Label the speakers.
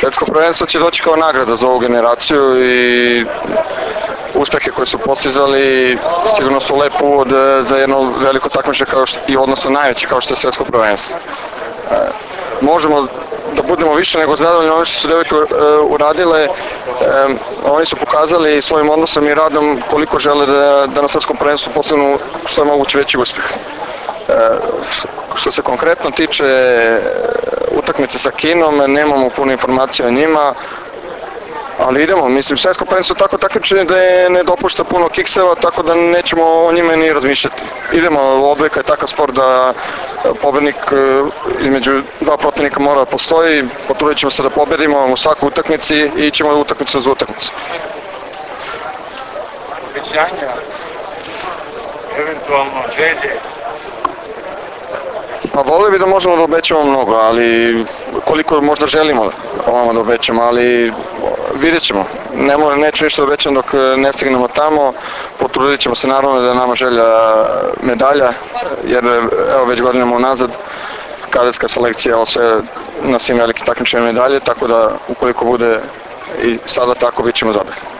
Speaker 1: Svjetsko prvenstvo će doći kao nagrada za ovu generaciju i uspjehe koje su postizali sigurno su lep uvod za jedno veliko takmičenje odnosno najveće kao što je Svjetsko prvenstvo. Možemo da budemo više nego zadovoljni ono što su devojke uradile. Oni su pokazali svojim odnosom i radom koliko žele da na Svjetskom prvenstvu postignu što je moguće veći uspjeh. Što se konkretno tiče utakmice sa Kinom, nemamo puno informacija o njima, ali idemo, mislim, Svjetsko prvenstvo je tako takmičenje da ne dopušta puno kikseva, tako da nećemo o njime ni razmišljati. Idemo, odbojka je takav sport da pobednik između dva protivnika mora da postoji, potrudit ćemo se da pobedimo u svakoj utakmici i ićemo utakmicu za utakmicu.
Speaker 2: Obećanja, eventualno želje?
Speaker 1: Pa volio bi da možemo da obećamo mnogo, ali koliko možda želimo ovamo da obećamo, ali vidjet ćemo. Neću ništa da obećam dok ne stignemo tamo, potrudit ćemo se naravno da je nama želja medalja, jer evo već godinama unazad kadetska selekcija osvaja na svim velikim takmičenjima medalje, tako da ukoliko bude i sada tako bit ćemo zadovoljni.